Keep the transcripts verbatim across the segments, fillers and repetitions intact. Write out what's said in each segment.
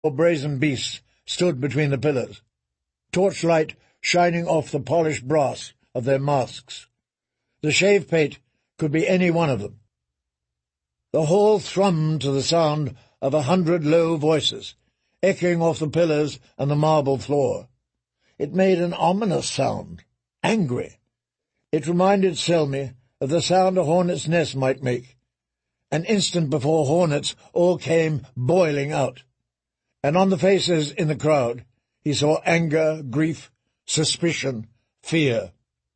brazen beasts stood between the pillars, torchlight shining off the polished brass of their masks. The shave pate could be any one of them. The hall thrummed to the sound of a hundred low voices, echoing off the pillars and the marble floor. It made an ominous sound, angry. It reminded Selmy of the sound a hornet's nest might make. An instant before hornets all came boiling out, and on the faces in the crowd he saw anger, grief, suspicion, fear.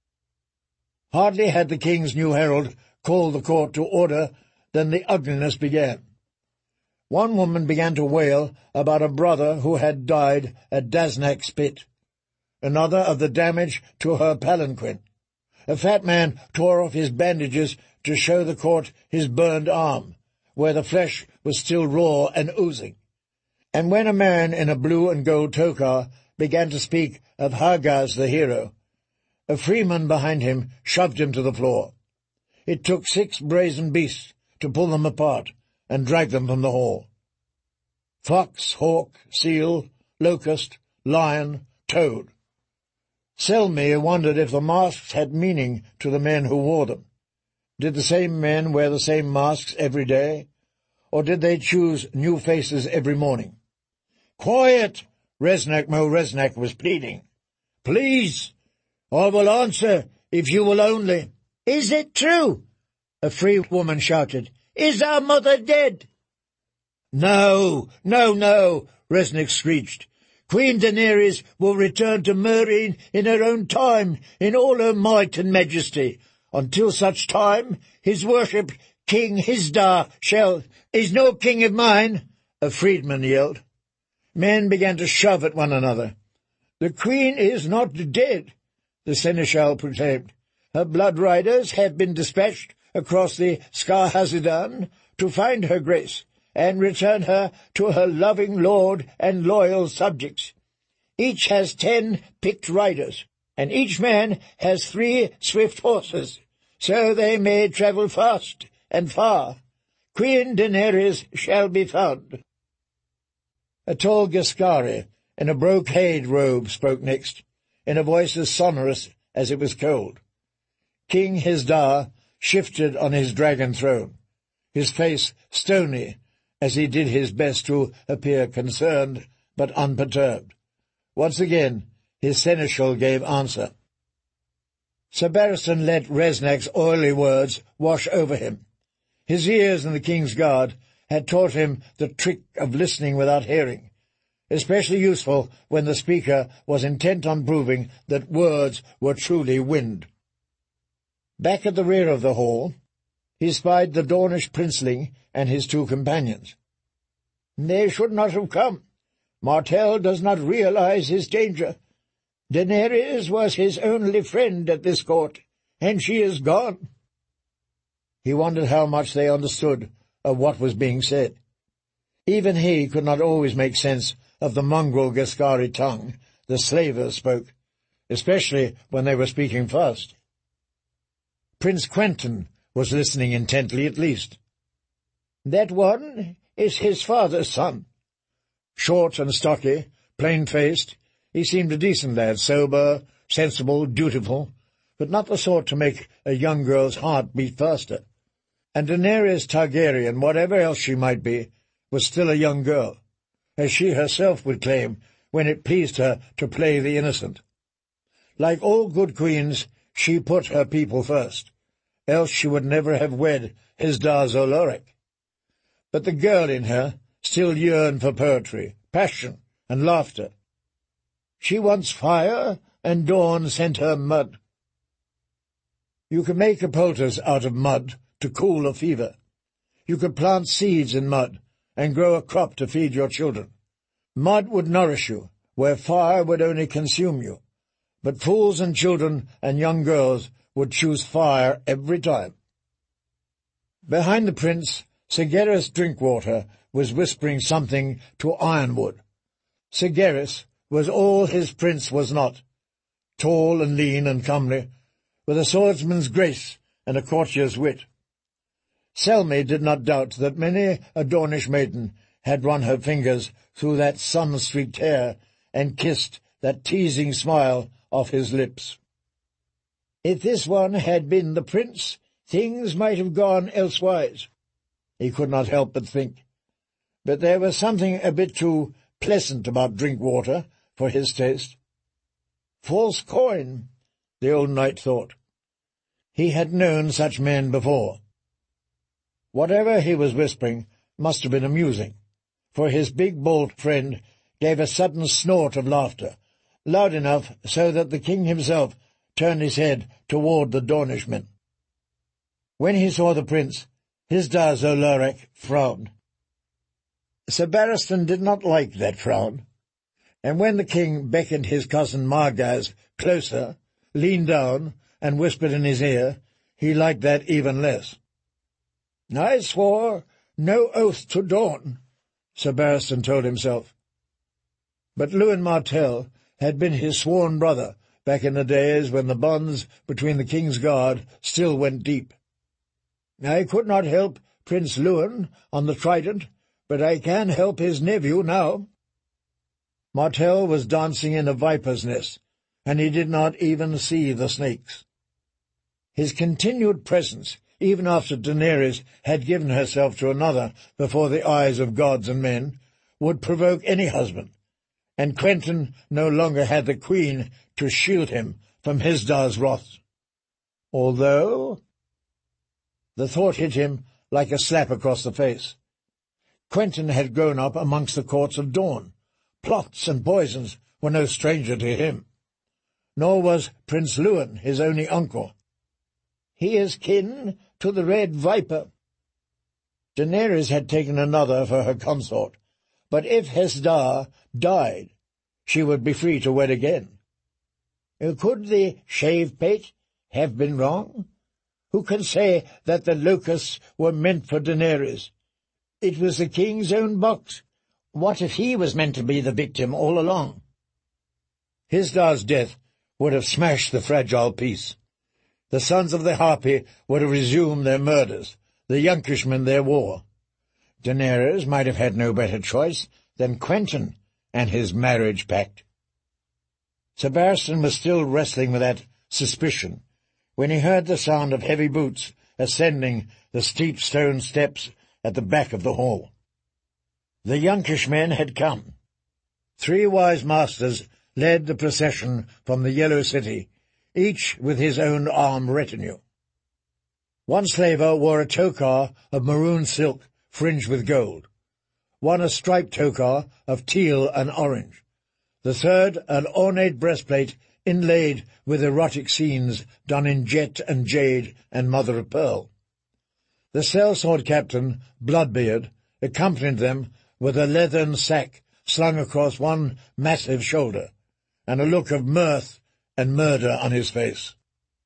Hardly had the king's new herald called the court to order than the ugliness began. One woman began to wail about a brother who had died at Daznak's pit, another of the damage to her palanquin. A fat man tore off his bandages to show the court his burned arm, where the flesh was still raw and oozing. And when a man in a blue and gold tokar began to speak of Hagaz the hero, a freeman behind him shoved him to the floor. It took six brazen beasts to pull them apart and drag them from the hall. Fox, hawk, seal, locust, lion, toad. Selmy wondered if the masks had meaning to the men who wore them. Did the same men wear the same masks every day, or did they choose new faces every morning? "Quiet!" Reznak Mo Reznak was pleading. "Please, I will answer if you will only." "Is it true?" a free woman shouted. "Is our mother dead?" "No, no, no," Reznak screeched. "Queen Daenerys will return to Meereen in her own time, in all her might and majesty. Until such time, his worship, King Hizdar, shall—" "Is no king of mine," a freedman yelled. Men began to shove at one another. "The queen is not dead," the seneschal proclaimed. "Her blood riders have been dispatched across the Skar-Hazidan to find her grace and return her to her loving lord and loyal subjects. Each has ten picked riders, and each man has three swift horses, so they may travel fast and far. Queen Daenerys shall be found." A tall Geskari in a brocade robe spoke next, in a voice as sonorous as it was cold. King Hizdar shifted on his dragon throne, his face stony as he did his best to appear concerned but unperturbed. Once again his seneschal gave answer. Sir Barristan let Reznak's oily words wash over him. His ears in the king's guard had taught him the trick of listening without hearing, especially useful when the speaker was intent on proving that words were truly wind. Back at the rear of the hall, he spied the Dornish princeling and his two companions. "They should not have come. Martell does not realize his danger. Daenerys was his only friend at this court, and she is gone." He wondered how much they understood of what was being said. Even he could not always make sense of the mongrel Geskari tongue the slavers spoke, especially when they were speaking fast. Prince Quentyn was listening intently at least. "That one is his father's son. Short and stocky, plain-faced, he seemed a decent lad, sober, sensible, dutiful, but not the sort to make a young girl's heart beat faster. And Daenerys Targaryen, whatever else she might be, was still a young girl, as she herself would claim when it pleased her to play the innocent. Like all good queens, she put her people first, else she would never have wed Hizdar zo Loraq. But the girl in her still yearned for poetry, passion, and laughter. She wants fire, and dawn sent her mud. You could make a poultice out of mud to cool a fever. You could plant seeds in mud and grow a crop to feed your children. Mud would nourish you, where fire would only consume you. But fools and children and young girls would choose fire every time. Behind the prince, Sargeras Drinkwater was whispering something to Ironwood. Sargeras was all his prince was not, tall and lean and comely, with a swordsman's grace and a courtier's wit. Selmy did not doubt that many a Dornish maiden had run her fingers through that sun-streaked hair and kissed that teasing smile off his lips. If this one had been the prince, things might have gone elsewise, he could not help but think. But there was something a bit too pleasant about drink-water for his taste. False coin, the old knight thought. He had known such men before. Whatever he was whispering must have been amusing, for his big bald friend gave a sudden snort of laughter, loud enough so that the king himself turned his head toward the Dornishmen. When he saw the prince, Hisdar zo Loraq frowned. Sir Barristan did not like that frown, and when the king beckoned his cousin Margaz closer, leaned down, and whispered in his ear, he liked that even less. "I swore no oath to Dorn," Sir Barristan told himself. But Luin Martell had been his sworn brother back in the days when the bonds between the king's guard still went deep. "I could not help Prince Luin on the Trident, but I can help his nephew now." Martell was dancing in a viper's nest, and he did not even see the snakes. His continued presence, even after Daenerys had given herself to another before the eyes of gods and men, would provoke any husband, and Quentyn no longer had the queen to shield him from Hisdar's wrath. Although... The thought hit him like a slap across the face. Quentyn had grown up amongst the courts of Dorne. Plots and poisons were no stranger to him. Nor was Prince Luin his only uncle. He is kin to the Red Viper. Daenerys had taken another for her consort, but if Hisdar died, she would be free to wed again. Could the Shave-Pate have been wrong? Who can say that the locusts were meant for Daenerys? It was the king's own box. What if he was meant to be the victim all along? Hisdar's death would have smashed the fragile peace. The sons of the Harpy would have resumed their murders, the Yonkishmen their war. Daenerys might have had no better choice than Quentyn and his marriage pact. Sir Barristan was still wrestling with that suspicion when he heard the sound of heavy boots ascending the steep stone steps at the back of the hall. The Yonkishmen had come. Three wise masters led the procession from the Yellow City, each with his own armed retinue. One slaver wore a tokar of maroon silk fringed with gold, one a striped tokar of teal and orange, the third an ornate breastplate inlaid with erotic scenes done in jet and jade and mother-of-pearl. The sellsword captain, Bloodbeard, accompanied them with a leathern sack slung across one massive shoulder, and a look of mirth and murder on his face.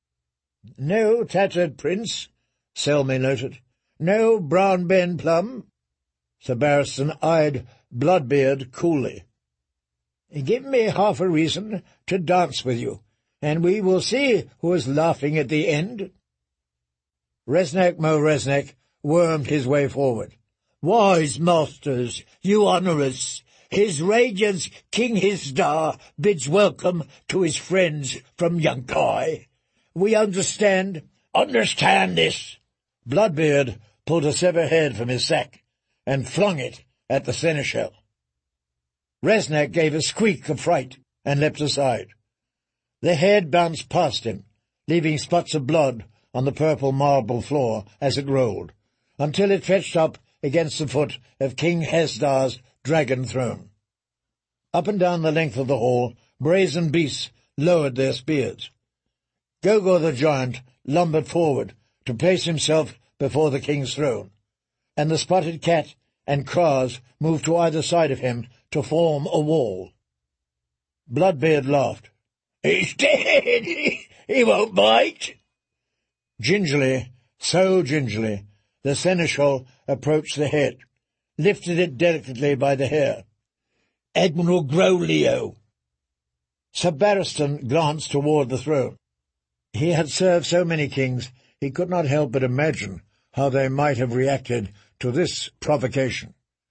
"No tattered prince," Selmy noted. "No brown Ben Plum." Sir Barristan eyed Bloodbeard coolly. "Give me half a reason to dance with you, and we will see who is laughing at the end." Resnack Mo Resnack wormed his way forward. "Wise masters, you honour us. His Radiance King Hisdar bids welcome to his friends from Yunkai. We understand—" "Understand this!" Bloodbeard pulled a severed head from his sack and flung it at the seneschal. Resnack gave a squeak of fright and leapt aside. The head bounced past him, leaving spots of blood on the purple marble floor as it rolled, until it fetched up against the foot of King Hisdar's dragon throne. Up and down the length of the hall, brazen beasts lowered their spears. Gogor the giant lumbered forward to place himself before the king's throne, and the spotted cat and Kraz moved to either side of him to form a wall. Bloodbeard laughed. "He's dead! He won't bite!" Gingerly, so gingerly, the seneschal approached the head, lifted it delicately by the hair. "Admiral Growleo." Sir Barristan glanced toward the throne. He had served so many kings, he could not help but imagine how they might have reacted to this provocation.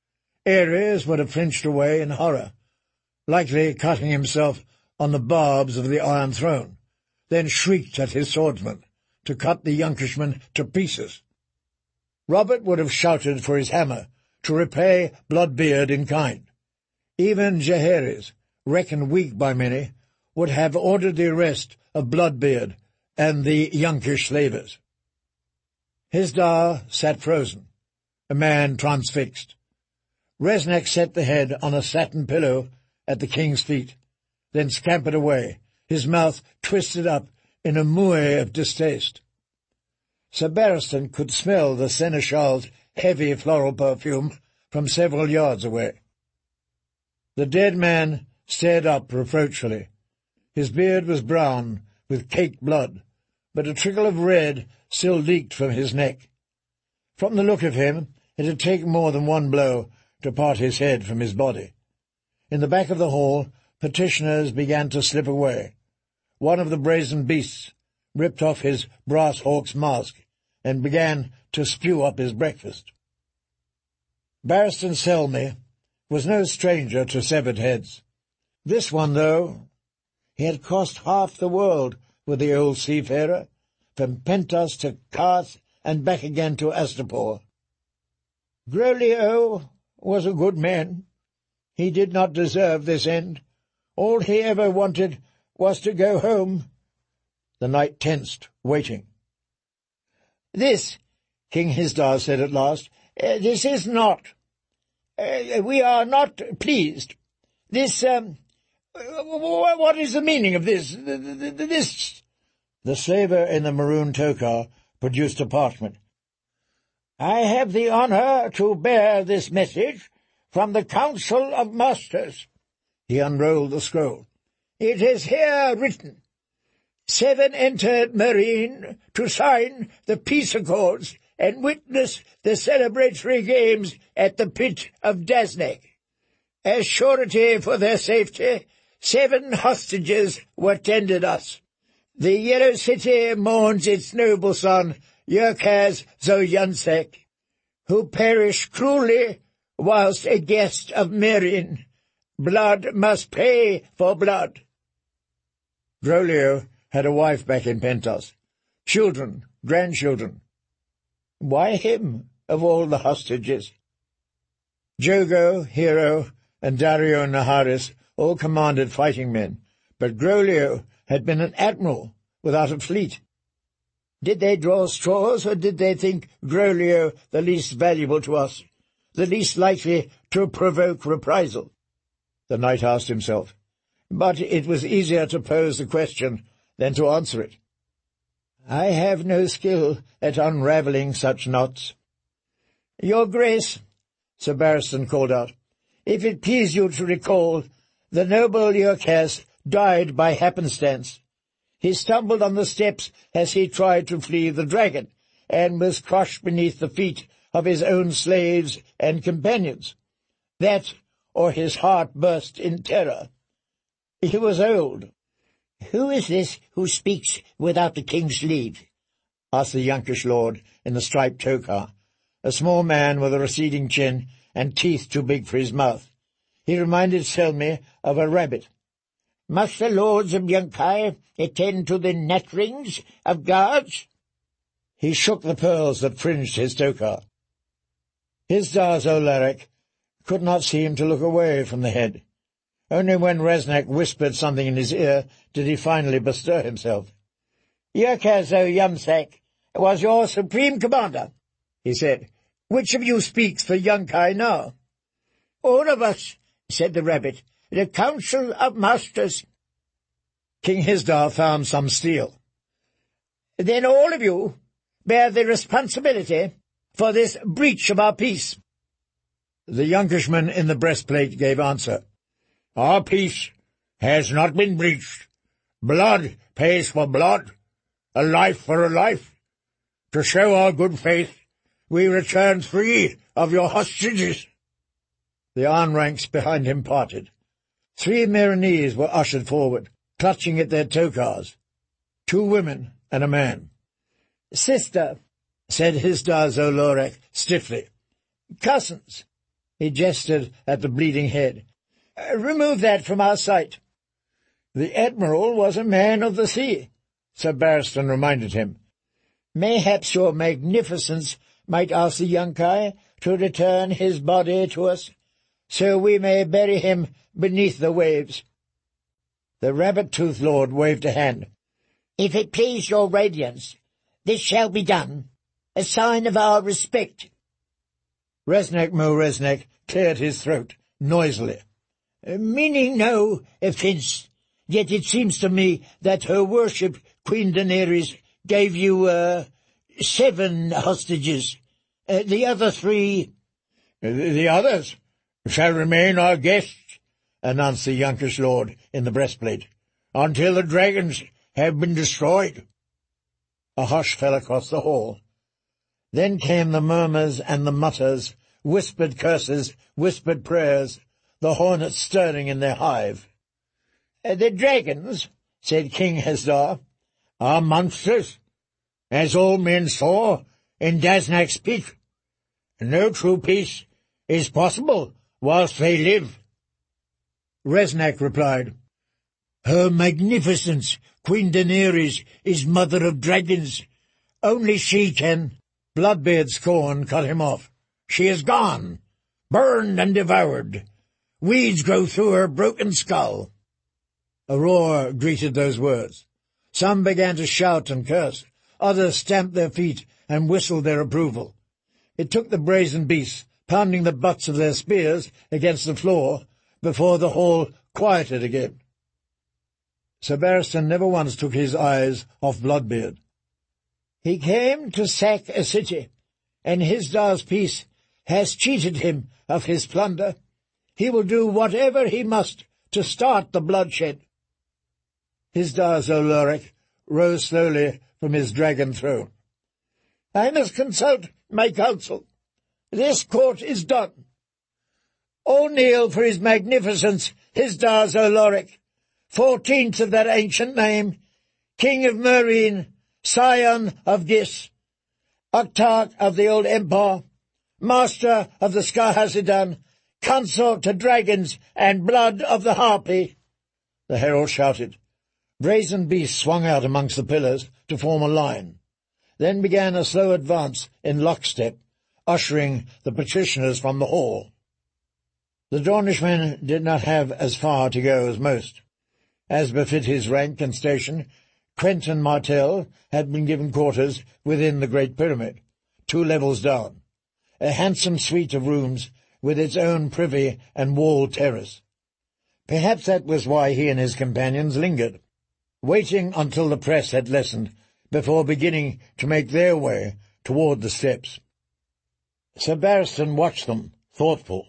Ares would have flinched away in horror, likely cutting himself on the barbs of the Iron Throne, then shrieked at his swordsman to cut the Yonkishman to pieces. Robert would have shouted for his hammer to repay Bloodbeard in kind. Even Jaehaerys, reckoned weak by many, would have ordered the arrest of Bloodbeard and the Yonkish slavers. Hisdar sat frozen, a man transfixed. Reznak set the head on a satin pillow at the king's feet, then scampered away, his mouth twisted up in a moue of distaste. Sir Barristan could smell the seneschal's heavy floral perfume from several yards away. The dead man stared up reproachfully. His beard was brown, with caked blood, but a trickle of red still leaked from his neck. From the look of him, it had taken more than one blow to part his head from his body. In the back of the hall, petitioners began to slip away. One of the brazen beasts ripped off his brass hawk's mask and began to spew up his breakfast. Barristan Selmy was no stranger to severed heads. This one, though, he had cost half the world with the old seafarer, from Pentos to Karth and back again to Astapor. Groleo was a good man. He did not deserve this end. All he ever wanted was to go home. The knight tensed, waiting. This, King Hisdar said at last, uh, this is not. Uh, we are not pleased. This, um, what is the meaning of this? This. The slaver in the maroon tokar produced a parchment. I have the honour to bear this message from the Council of Masters. He unrolled the scroll. It is here written. Seven entered Meereen to sign the peace accords and witness the celebratory games at the pit of Daznak. As surety for their safety, seven hostages were tendered us. The Yellow City mourns its noble son, Yurkhaz Zoyansek, who perished cruelly whilst a guest of Meereen. Blood must pay for blood. Groleo had a wife back in Pentos, children, grandchildren. Why him, of all the hostages? Jogo, Hero, and Dario Naharis all commanded fighting men, but Groleo had been an admiral without a fleet. Did they draw straws, or did they think Groleo the least valuable to us, the least likely to provoke reprisal? The knight asked himself, but it was easier to pose the question than to answer it. I have no skill at unravelling such knots. Your Grace, Sir Barristan called out, if it please you to recall, the noble Yurkhaz died by happenstance. He stumbled on the steps as he tried to flee the dragon, and was crushed beneath the feet of his own slaves and companions. That, or his heart burst in terror. He was old. Who is this who speaks without the king's leave? Asked the Yonkish lord in the striped tokar, a small man with a receding chin and teeth too big for his mouth. He reminded Selmy of a rabbit. Must the lords of Yunkai attend to the netrings of guards? He shook the pearls that fringed his tokar. Hisdar Zolarek could not seem to look away from the head. Only when Reznak whispered something in his ear did he finally bestir himself. Yurkhaz Yamsek was your supreme commander, he said. Which of you speaks for Yunkai now? All of us, said the rabbit. The Council of Masters. King Hisdar found some steel. Then all of you bear the responsibility for this breach of our peace. The Yonkishman in the breastplate gave answer. Our peace has not been breached. Blood pays for blood, a life for a life. To show our good faith, we return three of your hostages. The iron ranks behind him parted. Three Meereenese were ushered forward, clutching at their tokars. Two women and a man. Sister, said Hisdar Zolorek stiffly. Cousins. He gestured at the bleeding head. Uh, remove that from our sight. The Admiral was a man of the sea, Sir Barristan reminded him. Mayhaps your magnificence might ask the Yunkai to return his body to us, so we may bury him beneath the waves. The Rabbit-toothed Lord waved a hand. If it please your radiance, this shall be done, a sign of our respect. Reznak Mo Reznak cleared his throat noisily. Meaning no offence, yet it seems to me that her worship, Queen Daenerys, gave you, uh, seven hostages. Uh, the other three— The others shall remain our guests, announced the Yunkish Lord in the breastplate, until the dragons have been destroyed. A hush fell across the hall. Then came the murmurs and the mutters, whispered curses, whispered prayers, the hornets stirring in their hive. Uh, the dragons, said King Hasdar, are monsters, as all men saw in Daznak's Peak. No true peace is possible whilst they live. Reznak replied, Her Magnificence, Queen Daenerys, is mother of dragons. Only she can— Bloodbeard's scorn cut him off. She is gone, burned and devoured. Weeds grow through her broken skull. A roar greeted those words. Some began to shout and curse. Others stamped their feet and whistled their approval. It took the brazen beasts pounding the butts of their spears against the floor before the hall quieted again. Sir Barristan never once took his eyes off Bloodbeard. He came to sack a city, and Hizdar's peace has cheated him of his plunder. He will do whatever he must to start the bloodshed. Hizdahr zo Loraq rose slowly from his dragon throne. I must consult my council. This court is done. All kneel for his magnificence, Hizdahr zo Loraq, fourteenth of that ancient name, King of Meereen, scion of Dis, Octarch of the old empire, master of the Skar-Hazidan, consort to dragons and blood of the harpy. The herald shouted. Brazen beasts swung out amongst the pillars to form a line. Then began a slow advance in lockstep, ushering the petitioners from the hall. The Dornishmen did not have as far to go as most. As befit his rank and station, Quentyn Martell had been given quarters within the Great Pyramid, two levels down, a handsome suite of rooms with its own privy and walled terrace. Perhaps that was why he and his companions lingered, waiting until the press had lessened before beginning to make their way toward the steps. Sir Barristan watched them, thoughtful.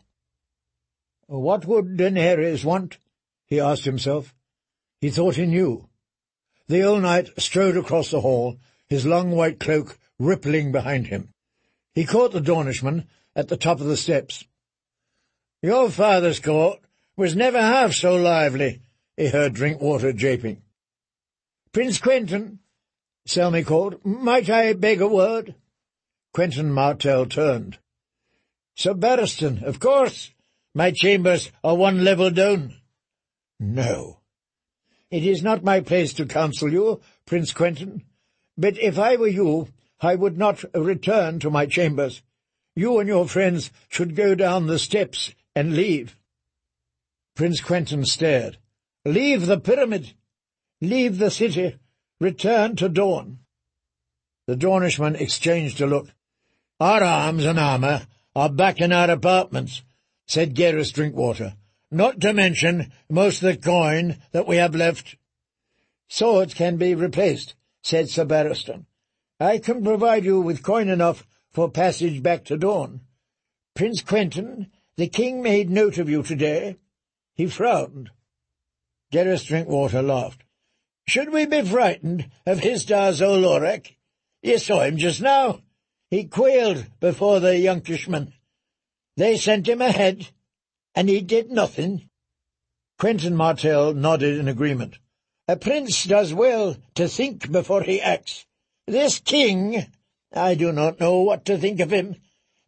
What would Daenerys want? He asked himself. He thought he knew. The old knight strode across the hall, his long white cloak rippling behind him. He caught the Dornishman at the top of the steps. Your father's court was never half so lively, he heard Drinkwater japing. Prince Quentyn, Selmy called, might I beg a word? Quentyn Martell turned. Sir Barristan, of course. My chambers are one level down. No. It is not my place to counsel you, Prince Quentyn, but if I were you, I would not return to my chambers. You and your friends should go down the steps and leave. Prince Quentyn stared. Leave the pyramid. Leave the city. Return to Dorne. The Dornishmen exchanged a look. Our arms and armour are back in our apartments, said Garrus Drinkwater. Not to mention most of the coin that we have left. Swords can be replaced, said Sir Barristan. I can provide you with coin enough for passage back to Dorne. Prince Quentyn, the king made note of you today. He frowned. Garrus Drinkwater laughed. Should we be frightened of Hizdahr zo Loraq? You saw him just now. He quailed before the Yunkishmen. They sent him ahead, and he did nothing. Quentyn Martell nodded in agreement. A prince does well to think before he acts. This king, I do not know what to think of him.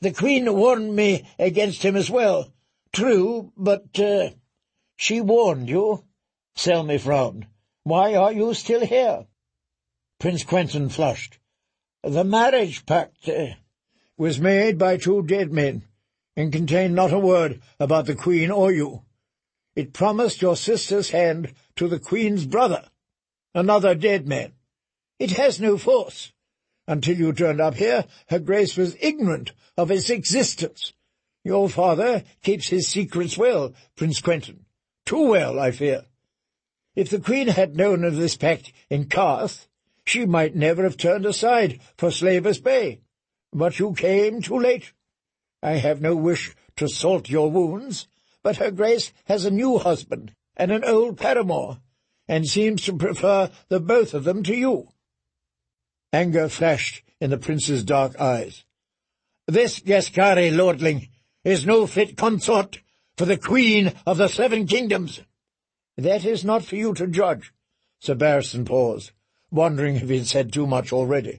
The Queen warned me against him as well. True, but, uh, she warned you? Selmy frowned. Why are you still here? Prince Quentin flushed. The marriage pact uh, was made by two dead men, and contained not a word about the Queen or you. It promised your sister's hand to the Queen's brother, another dead man. It has no force. Until you turned up here, Her Grace was ignorant of its existence. Your father keeps his secrets well, Prince Quentin. Too well, I fear. If the Queen had known of this pact in Carth, she might never have turned aside for Slaver's Bay. But you came too late. I have no wish to salt your wounds, but Her Grace has a new husband and an old paramour, and seems to prefer the both of them to you. Anger flashed in the prince's dark eyes. This Gascari lordling is no fit consort for the Queen of the Seven Kingdoms. That is not for you to judge. Sir Barristan paused, wondering if he had said too much already.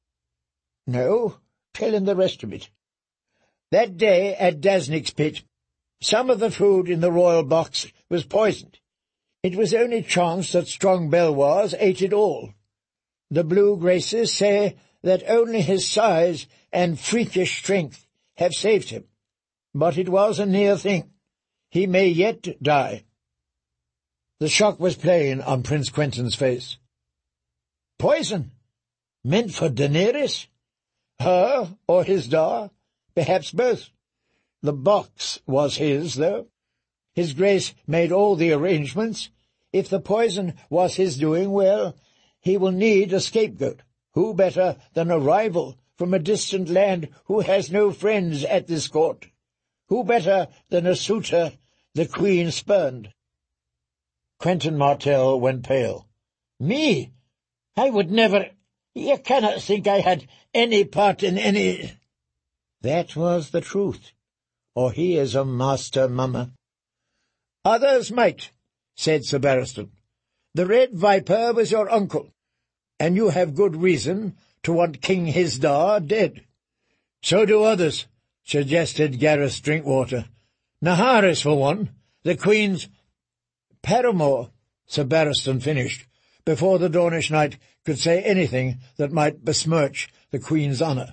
No, tell him the rest of it. That day at Dasnick's pit, some of the food in the royal box was poisoned. It was only chance that strong Belwars ate it all. The Blue Graces say that only his size and freakish strength have saved him. But it was a near thing. He may yet die. The shock was plain on Prince Quentin's face. Poison? Meant for Daenerys? Her or Hizdahr? Perhaps both. The box was his, though. His Grace made all the arrangements. If the poison was his doing, well, he will need a scapegoat. Who better than a rival from a distant land who has no friends at this court? Who better than a suitor the Queen spurned? Quentin Martell went pale. Me? I would never— You cannot think I had any part in any— That was the truth, or he is a master mummer. Others might, said Sir Barristan. The Red Viper was your uncle, and you have good reason to want King Hizdahr dead. So do others, suggested Gareth Drinkwater. Naharis, for one, the Queen's— Paramour, Sir Barristan finished, before the Dornish knight could say anything that might besmirch the Queen's honour.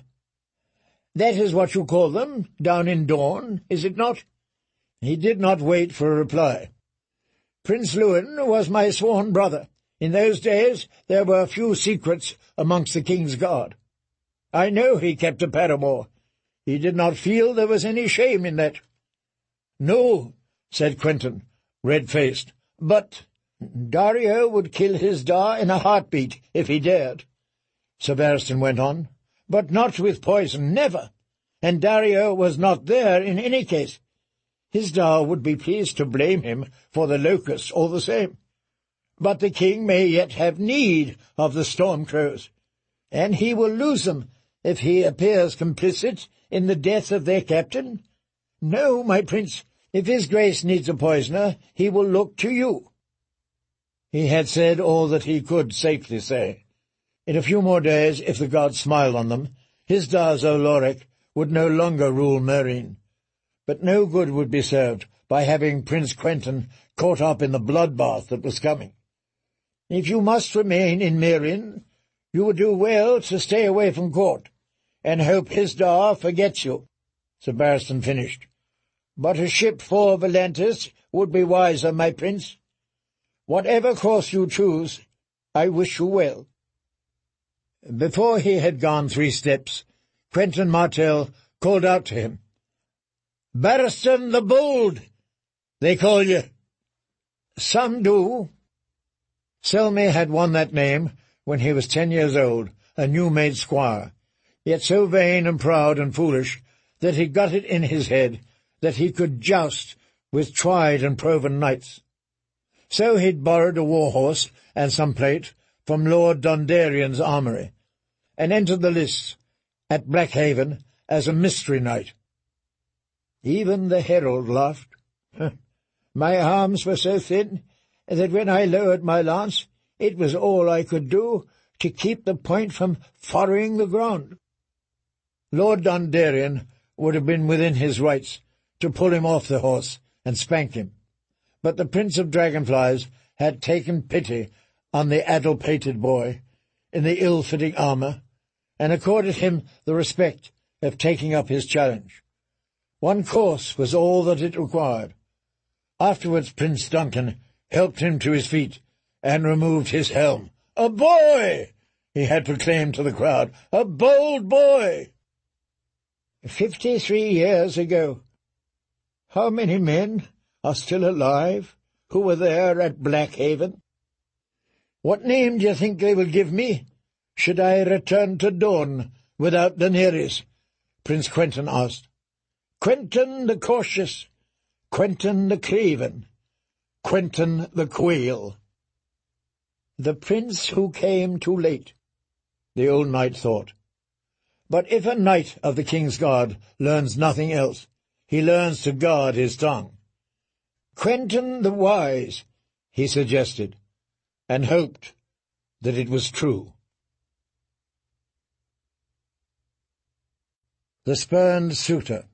That is what you call them, down in Dorne, is it not? He did not wait for a reply. Prince Lewin was my sworn brother. In those days there were few secrets amongst the King's guard. I know he kept a paramour. He did not feel there was any shame in that. No, said Quentin, red-faced, but Daario would kill Hizdahr in a heartbeat if he dared. Sir Barristan went on, but not with poison, never, and Daario was not there in any case. Hizdahr would be pleased to blame him for the locusts all the same. But the king may yet have need of the Stormcrows, and he will lose them if he appears complicit in the death of their captain. No, my prince, if his grace needs a poisoner, he will look to you. He had said all that he could safely say. In a few more days, if the gods smiled on them, Hizdahr zo Loraq would no longer rule Meereen. But no good would be served by having Prince Quentin caught up in the bloodbath that was coming. If you must remain in Meereen, you would do well to stay away from court, and hope Hizdahr forgets you. Sir Barristan finished. But a ship for Volantis would be wiser, my prince. Whatever course you choose, I wish you well. Before he had gone three steps, Quentin Martell called out to him. Barristan the Bold, they call you. Some do. Selmy had won that name when he was ten years old, a new-made squire, yet so vain and proud and foolish that he got it in his head that he could joust with tried and proven knights. So he'd borrowed a war-horse and some plate from Lord Dondarian's armoury, and entered the lists at Blackhaven as a mystery knight. Even the herald laughed. My arms were so thin that when I lowered my lance, it was all I could do to keep the point from furrowing the ground. Lord Dondarian would have been within his rights to pull him off the horse and spank him, but the Prince of Dragonflies had taken pity on the addle-pated boy in the ill-fitting armour, and accorded him the respect of taking up his challenge. One course was all that it required. Afterwards Prince Duncan helped him to his feet and removed his helm. "A boy!" he had proclaimed to the crowd. "A bold boy!" Fifty-three years ago. How many men are still alive who were there at Blackhaven? What name do you think they will give me, should I return to Dorne without Daenerys?" Prince Quentyn asked. "Quentyn the Cautious, Quentyn the Craven, Quentyn the Quail." The prince who came too late, the old knight thought. But if a knight of the King's Guard learns nothing else, he learns to guard his tongue. "Quentyn the Wise," he suggested, and hoped that it was true. The Spurned Suitor.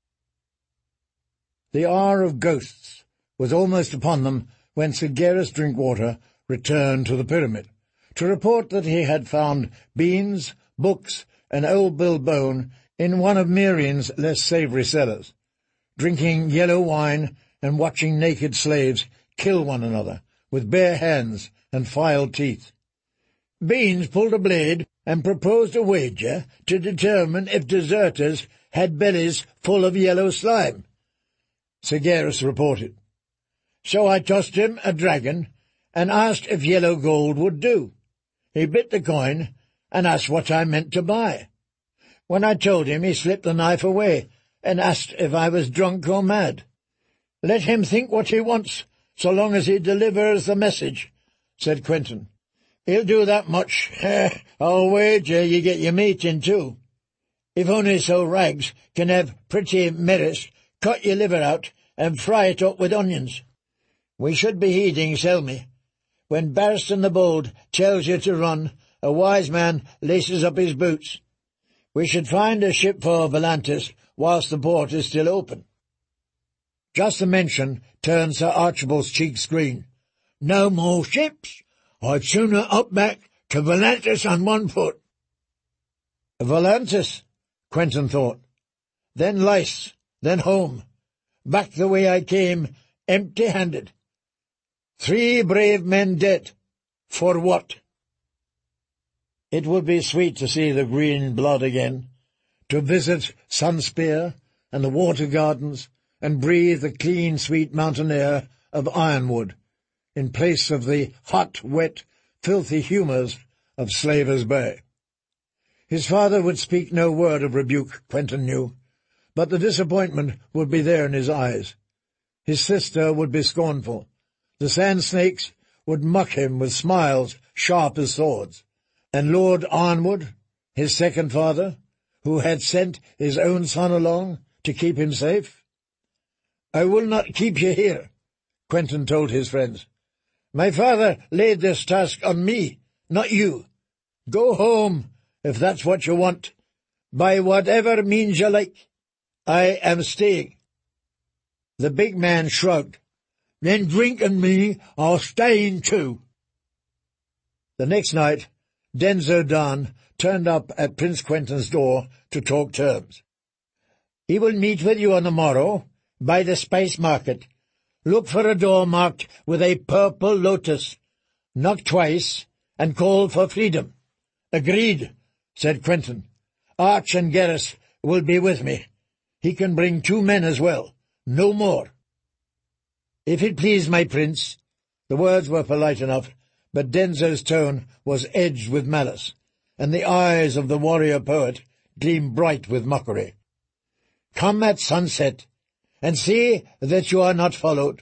The hour of ghosts was almost upon them when Sir Gareth Drinkwater returned to the pyramid, to report that he had found beans, books, and old Bill Bone in one of Meereen's less savoury cellars, drinking yellow wine and watching naked slaves kill one another with bare hands and filed teeth. Beans pulled a blade and proposed a wager to determine if deserters had bellies full of yellow slime. Sir Gareth reported. So I tossed him a dragon and asked if yellow gold would do. He bit the coin and asked what I meant to buy. When I told him, he slipped the knife away and asked if I was drunk or mad. "Let him think what he wants, so long as he delivers the message," said Quentyn. "He'll do that much. I'll wager you get your meat in too. If only so Rags can have pretty Merris cut your liver out and fry it up with onions. We should be heeding Selmy. When Barristan the Bold tells you to run, a wise man laces up his boots. We should find a ship for Volantis whilst the port is still open." Just the mention turned Sir Archibald's cheeks green. "No more ships. I'd sooner up back to Volantis on one foot." Volantis, Quentyn thought. Then Lys, then home. Back the way I came, empty-handed. Three brave men dead. For what? It would be sweet to see the green blood again, to visit Sunspear and the water gardens, and breathe the clean, sweet mountain air of Ironwood, in place of the hot, wet, filthy humours of Slaver's Bay. His father would speak no word of rebuke, Quentyn knew, but the disappointment would be there in his eyes. His sister would be scornful. The sand snakes would mock him with smiles sharp as swords. And Lord Arnwood, his second father, who had sent his own son along to keep him safe? "I will not keep you here," Quentyn told his friends. "My father laid this task on me, not you. Go home, if that's what you want, by whatever means you like. I am staying." The big man shrugged. "Then Drink and me are staying too." The next night, Denzo Dan turned up at Prince Quentyn's door to talk terms. "He will meet with you on the morrow, by the spice market. Look for a door marked with a purple lotus. Knock twice, and call for freedom." "Agreed," said Quentyn. "Arch and Gareth will be with me. He can bring two men as well, no more." "If it please my prince," the words were polite enough, but Denzo's tone was edged with malice, and the eyes of the warrior-poet gleamed bright with mockery. "Come at sunset, and see that you are not followed."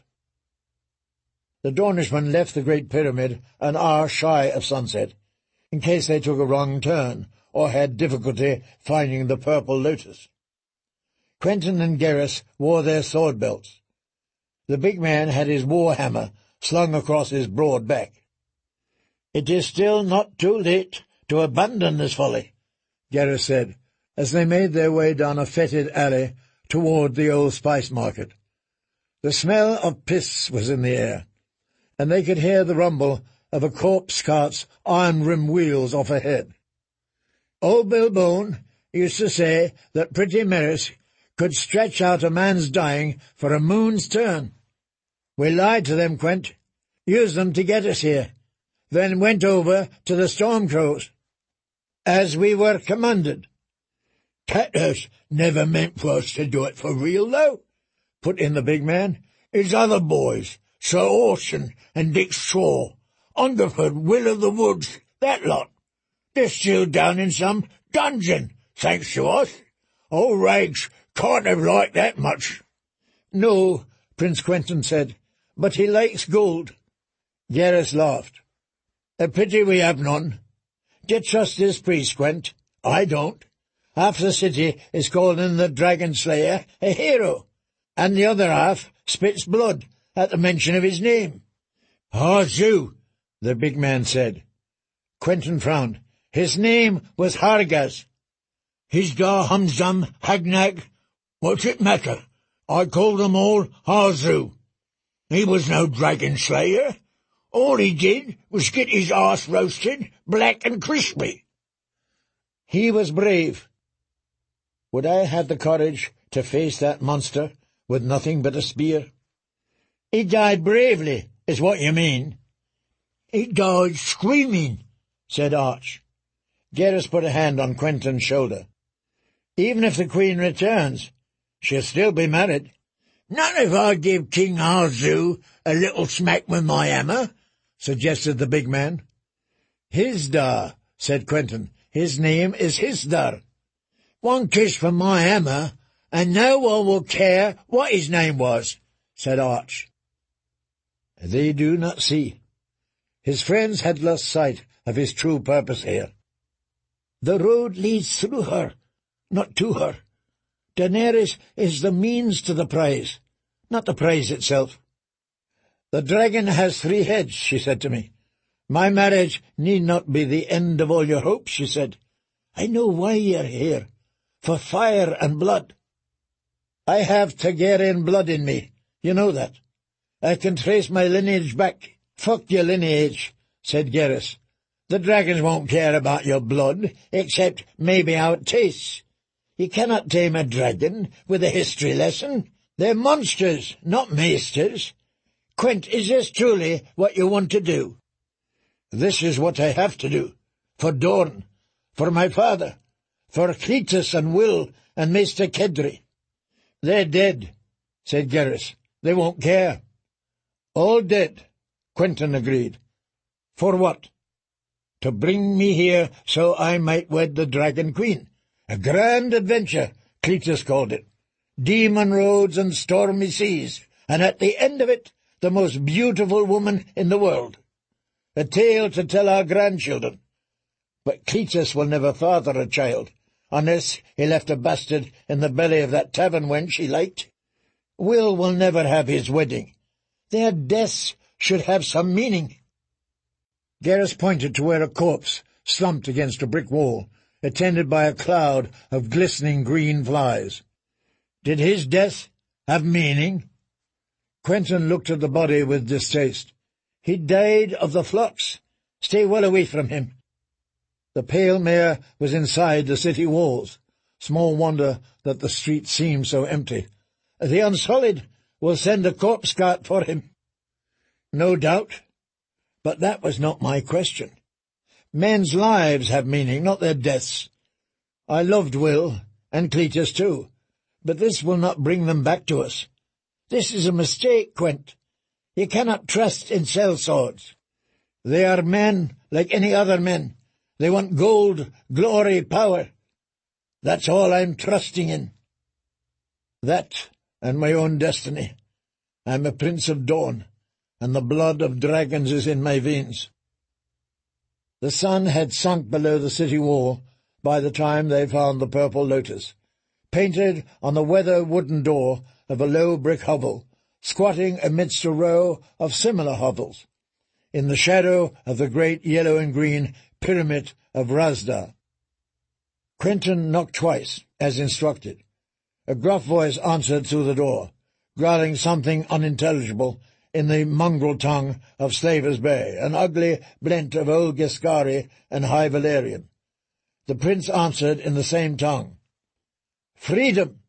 The Dornishmen left the Great Pyramid an hour shy of sunset, in case they took a wrong turn or had difficulty finding the purple lotus. Quentyn and Gareth wore their sword-belts. The big man had his war-hammer slung across his broad back. "It is still not too late to abandon this folly," Gareth said, as they made their way down a fetid alley toward the old spice market. The smell of piss was in the air, and they could hear the rumble of a corpse cart's iron-rimmed wheels off ahead. Old Bill Bone used to say that Pretty Meris could stretch out a man's dying for a moon's turn. We lied to them, Quent, used them to get us here, then went over to the Stormcrows, as we were commanded. Tatter's never meant for us to do it for real, though, put in the big man. His other boys, Sir Orson and Dick Shaw, Underford, Will of the Woods, that lot, they're still down in some dungeon, thanks to us. Old Rags can't have liked that much. No, Prince Quentin said, but he likes gold. Garrus laughed. A pity we have none. Do you trust this priest, Quent? I don't. Half the city is calling the Dragon Slayer a hero, and the other half spits blood at the mention of his name. Hazu, the big man said. Quentin frowned. His name was Hargaz. Hisdar Humzum Hagnag. What's it matter? I called them all Hazu. He was no dragon slayer. All he did was get his arse roasted, black and crispy. He was brave. Would I have the courage to face that monster with nothing but a spear? He died bravely, is what you mean. He died screaming, said Arch. Garrus put a hand on Quentin's shoulder. Even if the Queen returns, she'll still be married. Not if I give King Hazu a little smack with my hammer, suggested the big man. Hisdar, said Quentin. His name is Hisdar. One kiss from my hammer, and no one will care what his name was, said Arch. They do not see. His friends had lost sight of his true purpose here. The road leads through her, not to her. Daenerys is the means to the prize, not the prize itself. The dragon has three heads, she said to me. My marriage need not be the end of all your hopes, she said. I know why you're here, for fire and blood. I have Targaryen blood in me, you know that. I can trace my lineage back. Fuck your lineage, said Garrus. The dragons won't care about your blood, except maybe how it tastes. You cannot tame a dragon with a history lesson. They're monsters, not maesters. Quent, is this truly what you want to do? This is what I have to do. For Dorne, for my father, for Cletus and Will and Maester Kedri. They're dead, said Garrus. They won't care. All dead, Quentin agreed. For what? To bring me here so I might wed the Dragon Queen. A grand adventure, Cletus called it. Demon roads and stormy seas, and at the end of it, the most beautiful woman in the world. A tale to tell our grandchildren. But Cletus will never father a child, unless he left a bastard in the belly of that tavern wench he liked. Will will never have his wedding. Their deaths should have some meaning. Garrus pointed to where a corpse slumped against a brick wall, attended by a cloud of glistening green flies. Did his death have meaning? Quentin looked at the body with distaste. He died of the flux. Stay well away from him. The pale mare was inside the city walls. Small wonder that the street seemed so empty. The Unsullied will send a corpse cart for him. No doubt. But that was not my question. Men's lives have meaning, not their deaths. I loved Will, and Cletus too, but this will not bring them back to us. This is a mistake, Quent. You cannot trust in sellswords. They are men like any other men. They want gold, glory, power. That's all I'm trusting in. That and my own destiny. I'm a prince of Dorne, and the blood of dragons is in my veins. The sun had sunk below the city wall by the time they found the purple lotus, painted on the weather wooden door of a low brick hovel, squatting amidst a row of similar hovels, in the shadow of the great yellow and green pyramid of Razda. Quentin knocked twice, as instructed. A gruff voice answered through the door, growling something unintelligible in the mongrel tongue of Slaver's Bay, an ugly blend of old Giscari and High Valerian. The prince answered in the same tongue. "Freedom!"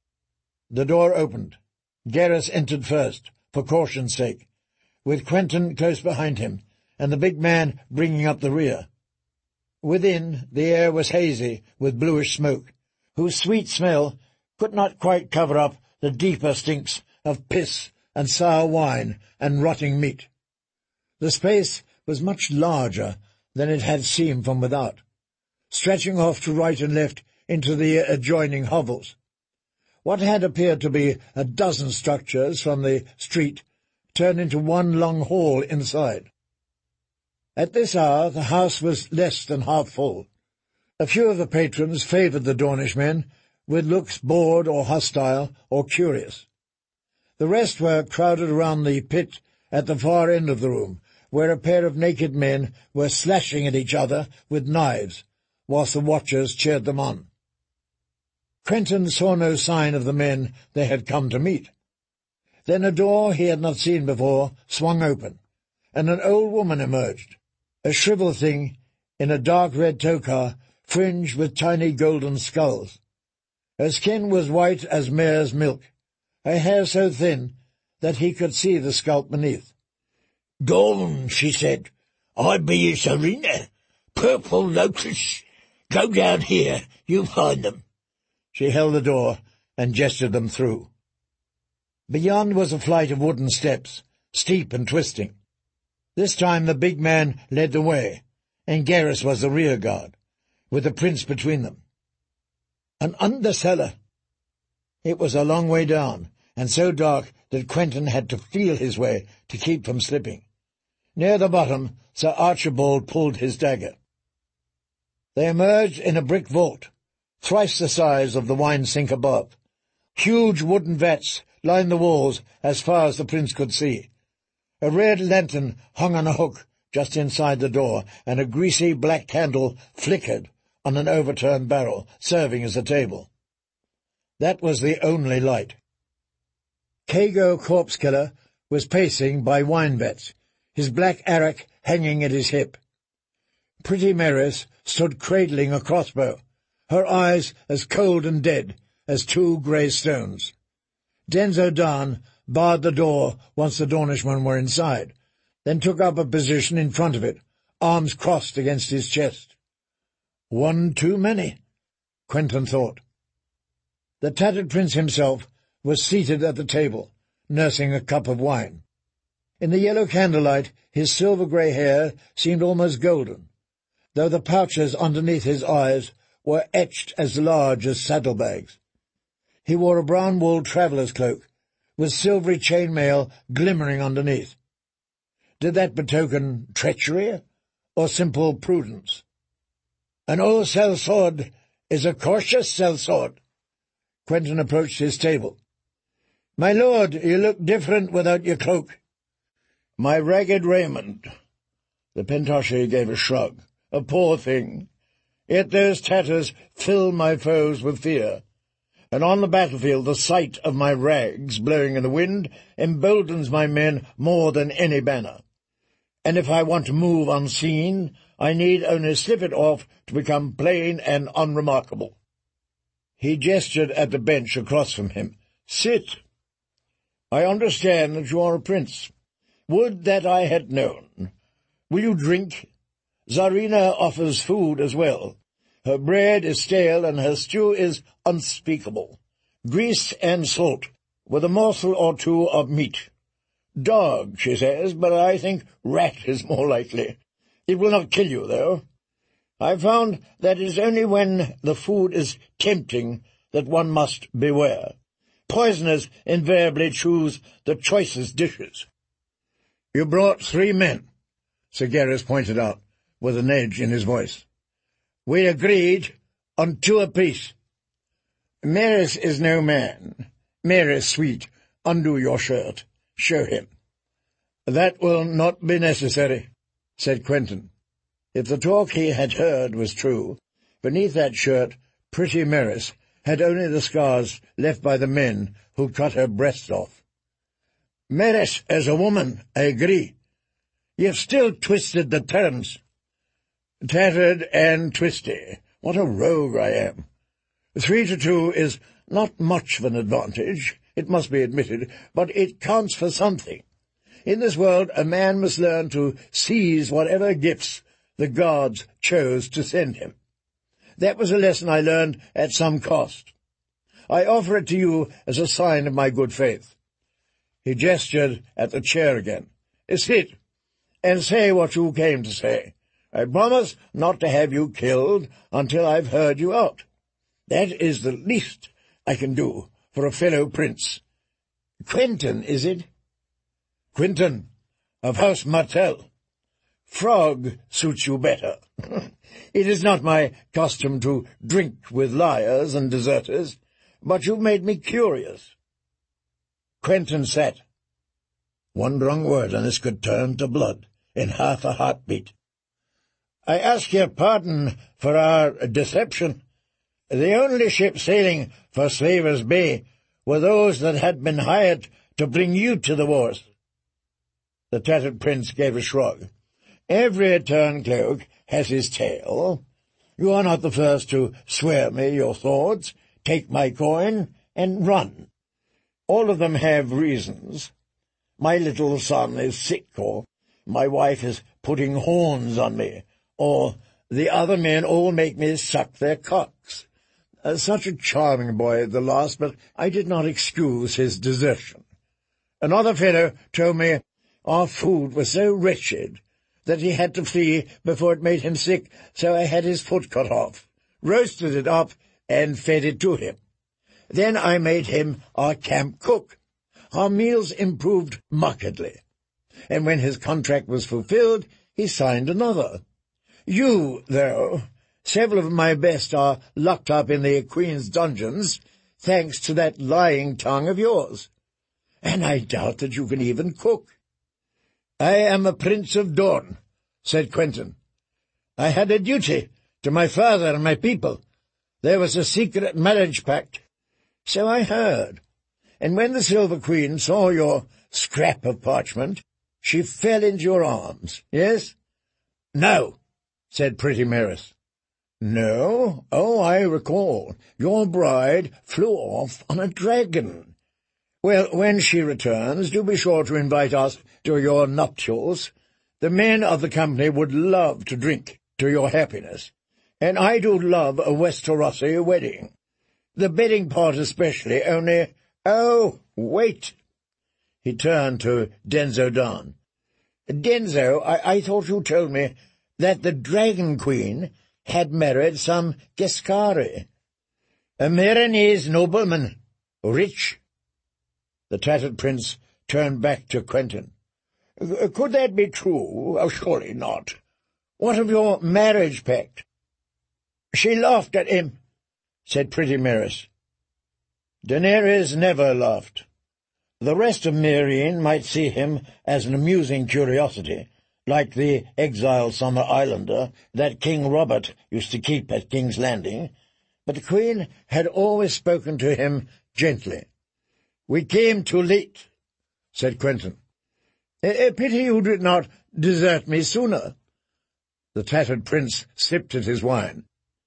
The door opened. Garrus entered first, for caution's sake, with Quentin close behind him, and the big man bringing up the rear. Within, the air was hazy with bluish smoke, whose sweet smell could not quite cover up the deeper stinks of piss and sour wine and rotting meat. The space was much larger than it had seemed from without, stretching off to right and left into the adjoining hovels. What had appeared to be a dozen structures from the street turned into one long hall inside. At this hour the house was less than half full. A few of the patrons favoured the Dornish men with looks bored or hostile or curious. The rest were crowded around the pit at the far end of the room, where a pair of naked men were slashing at each other with knives, whilst the watchers cheered them on. Quentin saw no sign of the men they had come to meet. Then a door he had not seen before swung open, and an old woman emerged, a shrivelled thing in a dark red toga fringed with tiny golden skulls. Her skin was white as mare's milk, her hair so thin that he could see the scalp beneath. "Dawn," she said. "I be Zarina. Purple locusts. Go down here, you'll find them." She held the door and gestured them through. Beyond was a flight of wooden steps, steep and twisting. This time the big man led the way, and Garrus was the rear guard, with the prince between them. An undercellar. It was a long way down, and so dark that Quentin had to feel his way to keep from slipping. Near the bottom, Sir Archibald pulled his dagger. They emerged in a brick vault, thrice the size of the wine sink above. Huge wooden vats lined the walls as far as the prince could see. A red lantern hung on a hook just inside the door, and a greasy black candle flickered on an overturned barrel, serving as a table. That was the only light. Kago Corpsekiller was pacing by wine vats, his black arrock hanging at his hip. Pretty Meris stood cradling a crossbow, her eyes as cold and dead as two grey stones. Denzo Dan barred the door once the Dornishmen were inside, then took up a position in front of it, arms crossed against his chest. One too many, Quentin thought. The tattered prince himself was seated at the table, nursing a cup of wine. In the yellow candlelight his silver-grey hair seemed almost golden, though the pouches underneath his eyes were etched as large as saddlebags. He wore a brown-wool traveller's cloak, with silvery chain-mail glimmering underneath. Did that betoken treachery, or simple prudence? An old sellsword is a cautious sellsword. Quentin approached his table. "My lord, you look different without your cloak." "My ragged raiment." The Pentoshi gave a shrug. "A poor thing. Yet those tatters fill my foes with fear, and on the battlefield the sight of my rags blowing in the wind emboldens my men more than any banner. And if I want to move unseen, I need only slip it off to become plain and unremarkable." He gestured at the bench across from him. "Sit. I understand that you are a prince. Would that I had known. Will you drink? Zarina offers food as well. Her bread is stale and her stew is unspeakable. Grease and salt, with a morsel or two of meat. Dog, she says, but I think rat is more likely. It will not kill you, though. I found that it is only when the food is tempting that one must beware. Poisoners invariably choose the choicest dishes." "You brought three men," Sir Garrus pointed out, with an edge in his voice. "We agreed on two apiece." "Meris is no man. Meris, sweet, undo your shirt. Show him." "That will not be necessary," said Quentin. If the talk he had heard was true, beneath that shirt Pretty Meris had only the scars left by the men who cut her breast off. "Meris, as a woman, I agree. You've still twisted the terms." "Tattered and twisty. What a rogue I am. Three to two is not much of an advantage, it must be admitted, but it counts for something. In this world a man must learn to seize whatever gifts the gods chose to send him. That was a lesson I learned at some cost. I offer it to you as a sign of my good faith." He gestured at the chair again. "Sit, and say what you came to say. I promise not to have you killed until I've heard you out. That is the least I can do for a fellow prince. Quentin, is it?" "Quentin, of House Martell. Frog suits you better. It is not my custom to drink with liars and deserters, but you've made me curious." Quentin sat. One wrong word and this could turn to blood in half a heartbeat. "I ask your pardon for our deception. The only ships sailing for Slaver's Bay were those that had been hired to bring you to the wars." The tattered prince gave a shrug. "Every turncloak has his tale. You are not the first to swear me your thoughts, take my coin, and run. All of them have reasons. My little son is sick, or my wife is putting horns on me, or the other men all make me suck their cocks. Uh, such a charming boy at the last, but I did not excuse his desertion. Another fellow told me our food was so wretched that he had to flee before it made him sick, so I had his foot cut off, roasted it up, and fed it to him. Then I made him our camp cook. Our meals improved markedly, and when his contract was fulfilled, he signed another. You, though, several of my best are locked up in the Queen's dungeons, thanks to that lying tongue of yours. And I doubt that you can even cook." "I am a Prince of Dorne," said Quentin. "I had a duty to my father and my people. There was a secret marriage pact." "So I heard. And when the Silver Queen saw your scrap of parchment, she fell into your arms, yes?" "No," said Pretty Meris. "No? Oh, I recall. Your bride flew off on a dragon. Well, when she returns, do be sure to invite us to your nuptials. The men of the company would love to drink to your happiness, and I do love a Westerosi wedding. The bedding part especially, only— Oh, wait!" He turned to Denzo Don. "Denzo, I, I thought you told me that the Dragon Queen had married some Giscari. A Meereenese nobleman, rich." The tattered prince turned back to Quentin. "Could that be true? Oh, surely not. What of your marriage pact?" "She laughed at him," said Pretty Meris. "Daenerys never laughed. The rest of Meereen might see him as an amusing curiosity, like the exiled summer islander that King Robert used to keep at King's Landing, but the Queen had always spoken to him gently. "We came too late," said Quentin. A, a pity you did not desert me sooner." The tattered prince sipped at his wine.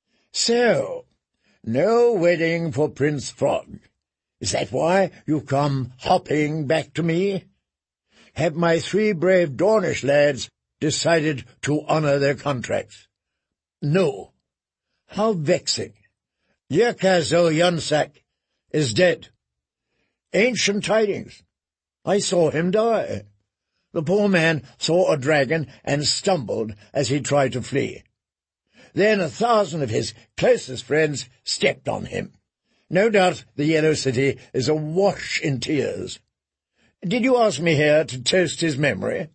"So, no wedding for Prince Frog. Is that why you've come hopping back to me? Have my three brave Dornish lads decided to honour their contracts?" "No." "How vexing. Yirkaz Yunsak is dead. Ancient tidings. I saw him die. The poor man saw a dragon and stumbled as he tried to flee. Then a thousand of his closest friends stepped on him. No doubt the Yellow City is awash in tears. Did you ask me here to toast his memory?"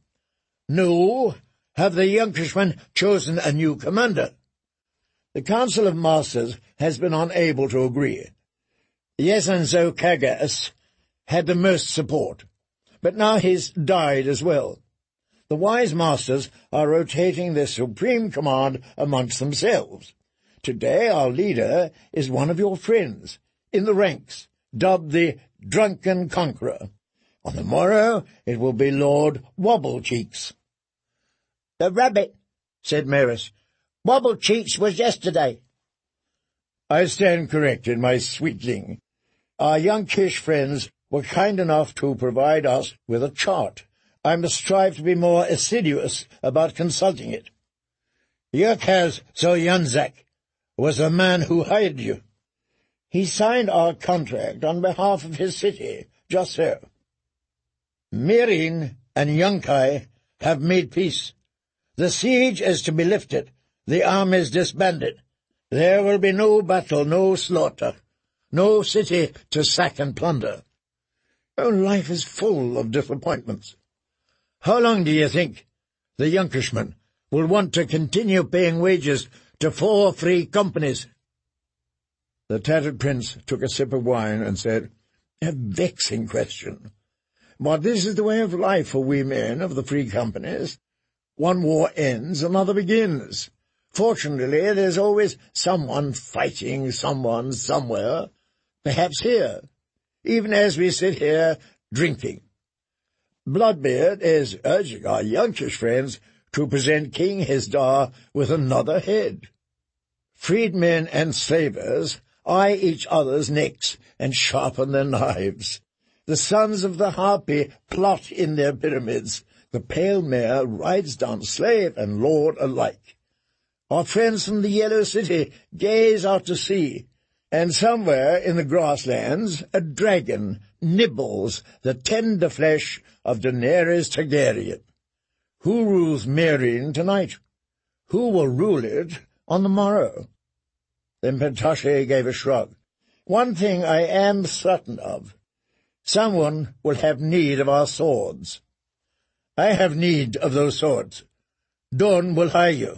"No. Have the Yonkishmen chosen a new commander?" "The Council of Masters has been unable to agree. Yesenzo Kagas had the most support, but now he's died as well. The wise masters are rotating their supreme command amongst themselves. Today our leader is one of your friends, in the ranks, dubbed the Drunken Conqueror. On the morrow it will be Lord Wobblecheeks." "The rabbit," said Maris. "Wobblecheeks was yesterday." "I stand corrected, my sweetling. Our younkish friends were kind enough to provide us with a chart. I must strive to be more assiduous about consulting it. Yerkaz Solyanzak was the man who hired you. He signed our contract on behalf of his city, just so. Mirin and Yunkai have made peace. The siege is to be lifted, the armies disbanded. There will be no battle, no slaughter, no city to sack and plunder. Oh, life is full of disappointments. How long do you think the Yunkishmen will want to continue paying wages to four free companies?" The tattered prince took a sip of wine and said, "A vexing question. But this is the way of life for we men of the free companies. One war ends, another begins. Fortunately, there's always someone fighting someone somewhere, perhaps here, even as we sit here drinking. Bloodbeard is urging our younkish friends to present King Hisdar with another head. Freedmen and slavers eye each other's necks and sharpen their knives. The sons of the Harpy plot in their pyramids. The pale mare rides down slave and lord alike. Our friends from the Yellow City gaze out to sea, and somewhere in the grasslands a dragon nibbles the tender flesh of Daenerys Targaryen. Who rules Meereen tonight? Who will rule it on the morrow?" Then Pentashe gave a shrug. "One thing I am certain of. Someone will have need of our swords. I have need of those swords. Dorn will hire you."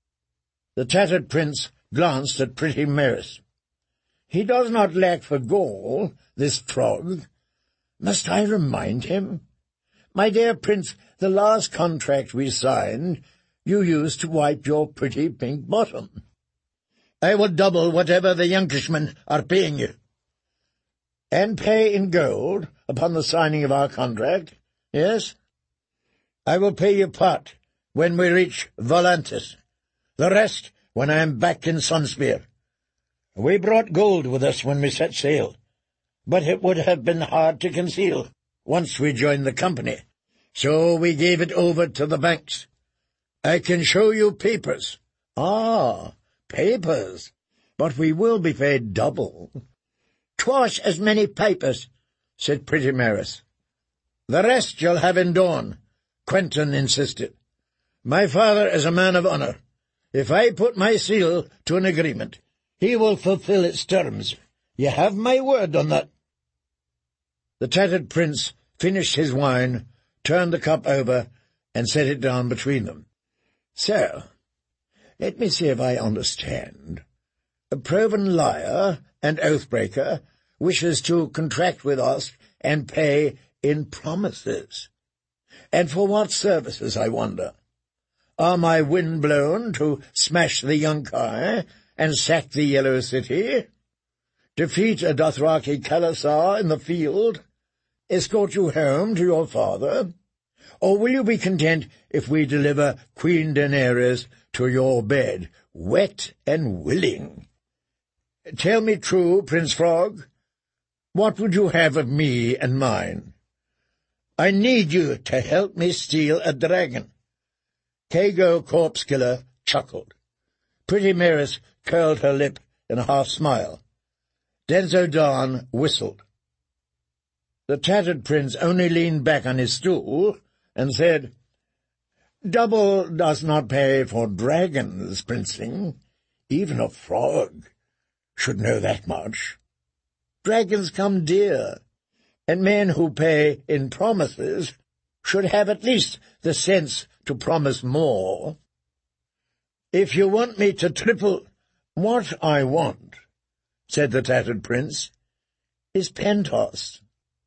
The tattered prince glanced at pretty Maris. "He does not lack for gall, this frog. Must I remind him? My dear prince, the last contract we signed, you used to wipe your pretty pink bottom. I will double whatever the Yunkishmen are paying you." "And pay in gold upon the signing of our contract, yes? I will pay you part when we reach Volantis, the rest when I am back in Sunspear. We brought gold with us when we set sail, but it would have been hard to conceal once we joined the company, so we gave it over to the banks. I can show you papers." "Ah, papers, but we will be paid double." "Twice as many papers," said pretty Maris. "The rest you'll have in Dawn," Quentin insisted. "My father is a man of honour. If I put my seal to an agreement, he will fulfil its terms. You have my word on that." The tattered prince finished his wine, turned the cup over, and set it down between them. "So, let me see if I understand. A proven liar and oathbreaker wishes to contract with us and pay in promises. And for what services, I wonder? Are my wind blown to smash the Yunkai and sack the Yellow City? Defeat a Dothraki Khalasar in the field? Escort you home to your father? Or will you be content if we deliver Queen Daenerys to your bed, wet and willing? Tell me true, Prince Frog. What would you have of me and mine? I need you to help me steal a dragon." Kago Corpsekiller chuckled. Pretty Maris curled her lip in a half-smile. Denzo Darn whistled. The tattered prince only leaned back on his stool and said, "Double does not pay for dragons, princeling. Even a frog should know that much. Dragons come dear, and men who pay in promises should have at least the sense to promise more. If you want me to triple—" "What I want," said the tattered prince, "is Pentos."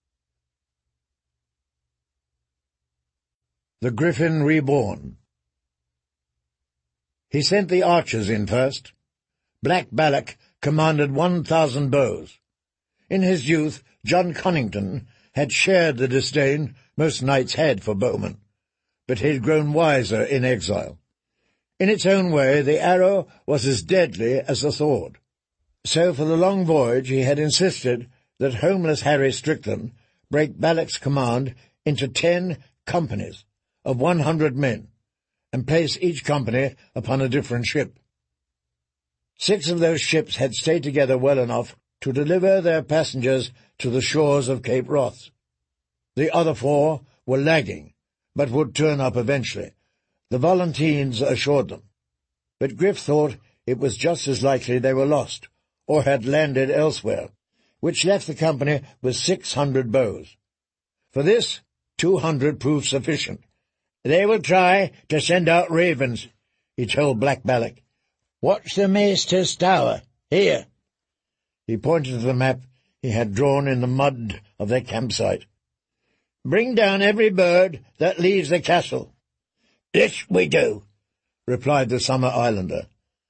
The Griffin Reborn. He sent the archers in first. Black Ballock commanded one thousand bows. In his youth, John Conington had shared the disdain most knights had for bowmen, but he had grown wiser in exile. In its own way, the arrow was as deadly as the sword. So for the long voyage he had insisted that homeless Harry Strickland break Ballock's command into ten companies of one hundred men, and place each company upon a different ship. Six of those ships had stayed together well enough to deliver their passengers to the shores of Cape Wrath. The other four were lagging, but would turn up eventually, the Volunteers assured them. But Griff thought it was just as likely they were lost, or had landed elsewhere, which left the company with six hundred bows. For this, two hundred proved sufficient. "They will try to send out ravens," he told Black Ballock. "Watch the Maester's tower. Here." He pointed to the map he had drawn in the mud of their campsite. "Bring down every bird that leaves the castle." "This we do," replied the Summer Islander.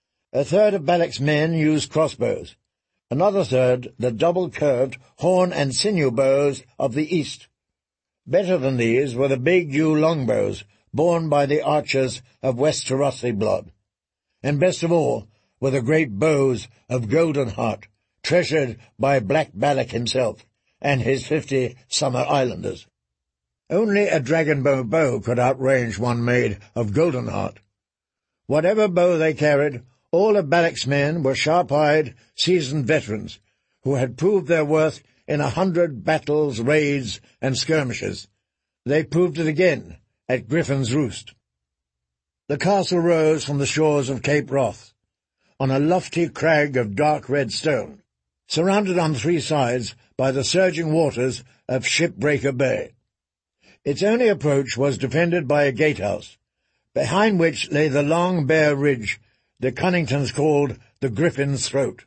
A third of Ballock's men used crossbows, another third the double-curved horn and sinew bows of the east. Better than these were the big yew longbows borne by the archers of West Tarossy blood, and best of all were the great bows of Golden Heart, treasured by Black Ballock himself and his fifty Summer Islanders. Only a dragon-bow bow could outrange one made of Golden Heart. Whatever bow they carried, all of Ballock's men were sharp-eyed, seasoned veterans, who had proved their worth in a hundred battles, raids, and skirmishes. They proved it again at Griffin's Roost. The castle rose from the shores of Cape Wrath, on a lofty crag of dark red stone, surrounded on three sides by the surging waters of Shipbreaker Bay. Its only approach was defended by a gatehouse, behind which lay the long bare ridge the Coningtons called the Griffin's Throat.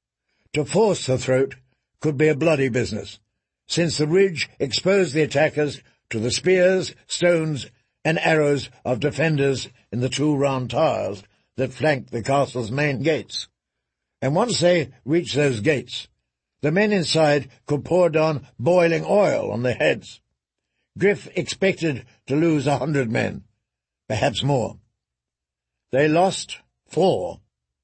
To force the throat could be a bloody business, since the ridge exposed the attackers to the spears, stones, and arrows of defenders in the two round towers that flanked the castle's main gates. And once they reached those gates, the men inside could pour down boiling oil on their heads. Griff expected to lose a hundred men, perhaps more. They lost four.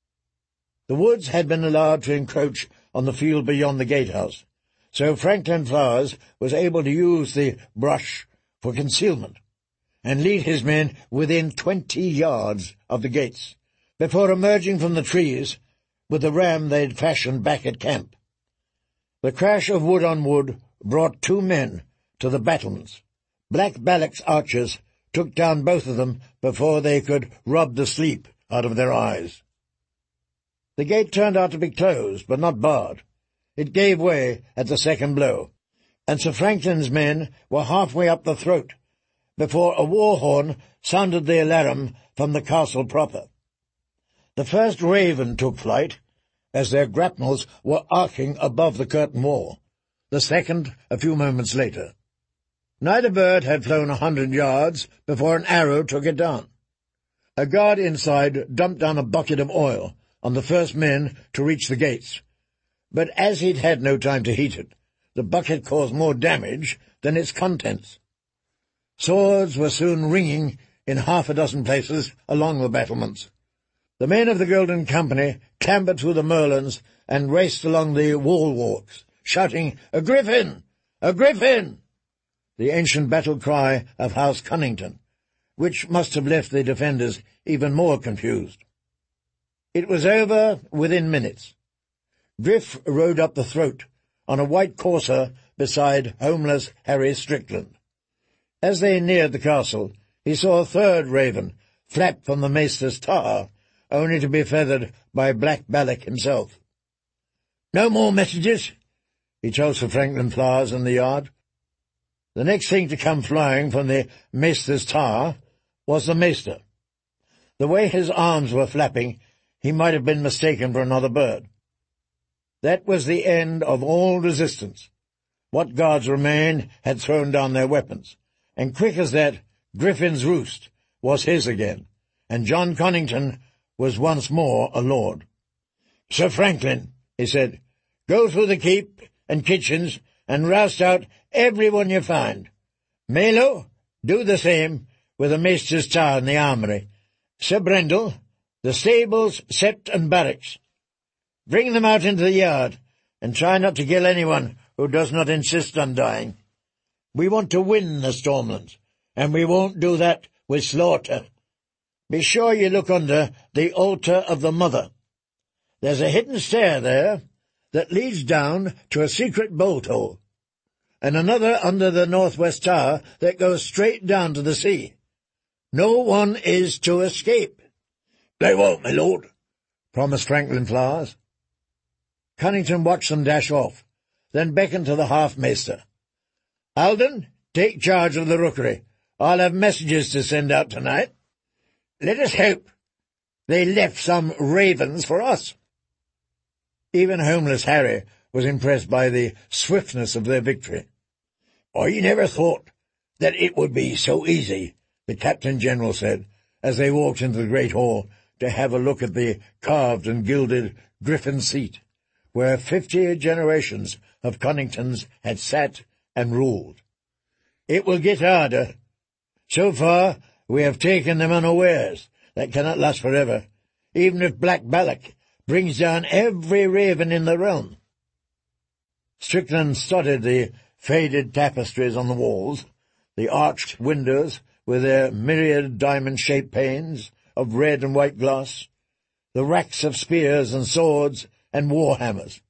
The woods had been allowed to encroach on the field beyond the gatehouse, so Franklin Flowers was able to use the brush for concealment and lead his men within twenty yards of the gates, before emerging from the trees with the ram they'd fashioned back at camp. The crash of wood on wood brought two men to the battlements. Black Ballock's archers took down both of them before they could rub the sleep out of their eyes. The gate turned out to be closed, but not barred. It gave way at the second blow, and Sir Franklin's men were halfway up the throat before a war horn sounded the alarum from the castle proper. The first raven took flight, as their grapnels were arcing above the curtain wall, the second a few moments later. Neither bird had flown a hundred yards before an arrow took it down. A guard inside dumped down a bucket of oil on the first men to reach the gates, but as he'd had no time to heat it, the bucket caused more damage than its contents. Swords were soon ringing in half a dozen places along the battlements. The men of the Golden Company clambered through the merlons and raced along the wall-walks, shouting, "A griffin! A griffin!" the ancient battle cry of House Conington, which must have left the defenders even more confused. It was over within minutes. Griff rode up the throat on a white courser beside homeless Harry Strickland. As they neared the castle, he saw a third raven flap from the maester's tower, only to be feathered by Black Ballock himself. "No more messages," he told Sir Franklin Flowers in the yard. The next thing to come flying from the maester's tower was the maester. The way his arms were flapping, he might have been mistaken for another bird. That was the end of all resistance. What guards remained had thrown down their weapons, and quick as that, Griffin's Roost was his again, and John Conington was once more a lord. "Sir Franklin," he said, "go through the keep and kitchens and roust out every one you find. Melo, do the same with the maester's tower and the armoury. Sir Brendel, the stables, sept, and barracks. Bring them out into the yard, and try not to kill anyone who does not insist on dying. We want to win the Stormlands, and we won't do that with slaughter. Be sure you look under the altar of the Mother. There's a hidden stair there that leads down to a secret bolt-hole, and another under the northwest tower that goes straight down to the sea. No one is to escape." "They won't, my lord," promised Franklin Flowers. Cunnington watched them dash off, then beckoned to the half-maester. "Alden, take charge of the rookery. I'll have messages to send out tonight. Let us hope they left some ravens for us." Even homeless Harry was impressed by the swiftness of their victory. "I never thought that it would be so easy," the Captain-General said, as they walked into the great hall to have a look at the carved and gilded griffin seat, where fifty generations of Cunningtons had sat and ruled. "It will get harder. So far we have taken them unawares. That cannot last forever, even if Black Balak brings down every raven in the realm." Strickland studied the faded tapestries on the walls, the arched windows with their myriad diamond-shaped panes of red and white glass, the racks of spears and swords and war-hammers.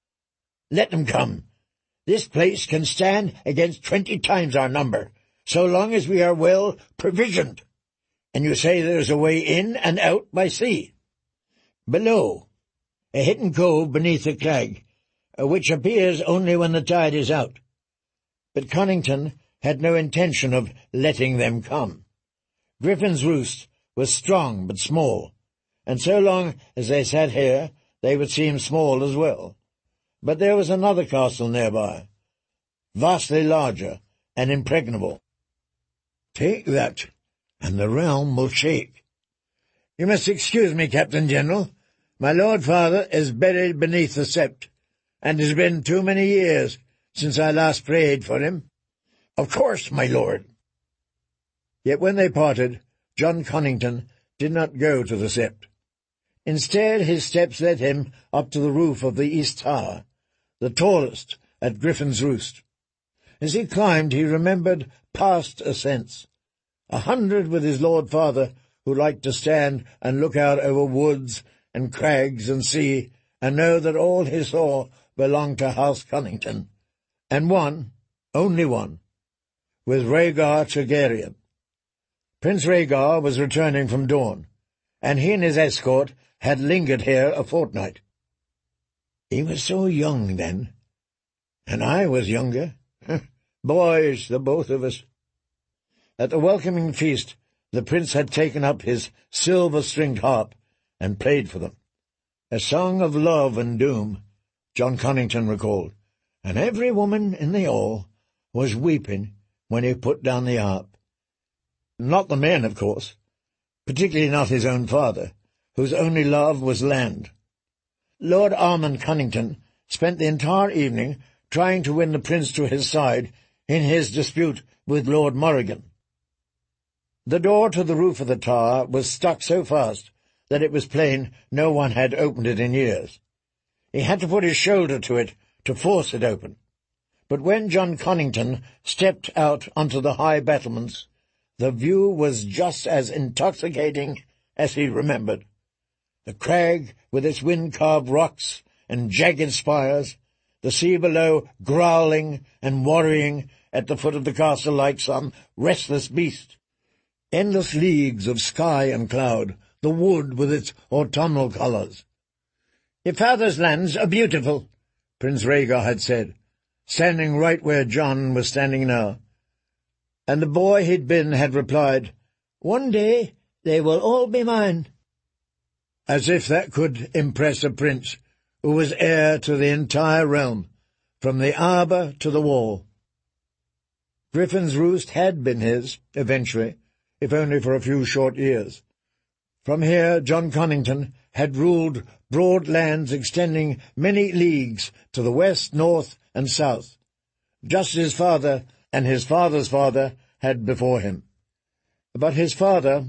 "Let them come. This place can stand against twenty times our number, so long as we are well provisioned. And you say there is a way in and out by sea?" "Below, a hidden cove beneath the crag, which appears only when the tide is out." But Cunnington had no intention of letting them come. Griffin's Roost was strong but small, and so long as they sat here they would seem small as well. But there was another castle nearby, vastly larger and impregnable. "Take that, and the realm will shake." "You must excuse me, Captain-General. My Lord Father is buried beneath the sept, and it has been too many years since I last prayed for him." "Of course, my lord." Yet when they parted, John Cunnington did not go to the sept. Instead, his steps led him up to the roof of the east tower, the tallest at Griffin's Roost. As he climbed, he remembered past ascents, a hundred with his Lord Father, who liked to stand and look out over woods and crags and sea, and know that all he saw belonged to House Cunnington, and one, only one, with Rhaegar Targaryen. Prince Rhaegar was returning from Dorne, and he and his escort had lingered here a fortnight. He was so young then, and I was younger. Boys, the both of us. At the welcoming feast, the prince had taken up his silver-stringed harp and played for them. A song of love and doom, John Cunnington recalled, and every woman in the hall was weeping when he put down the harp. Not the men, of course, particularly not his own father, whose only love was land. Lord Armand Cunnington spent the entire evening trying to win the prince to his side in his dispute with Lord Morrigan. The door to the roof of the tower was stuck so fast that it was plain no one had opened it in years. He had to put his shoulder to it to force it open. But when John Cunnington stepped out onto the high battlements, the view was just as intoxicating as he remembered. The crag with its wind-carved rocks and jagged spires, the sea below growling and worrying at the foot of the castle like some restless beast. Endless leagues of sky and cloud, the wood with its autumnal colours. "Your father's lands are beautiful," Prince Rhaegar had said, standing right where John was standing now. And the boy he'd been had replied, "One day they will all be mine." As if that could impress a prince who was heir to the entire realm, from the arbour to the wall. Griffin's Roost had been his, eventually, if only for a few short years. From here John Conington had ruled broad lands extending many leagues to the west, north, and south, just as his father and his father's father had before him. But his father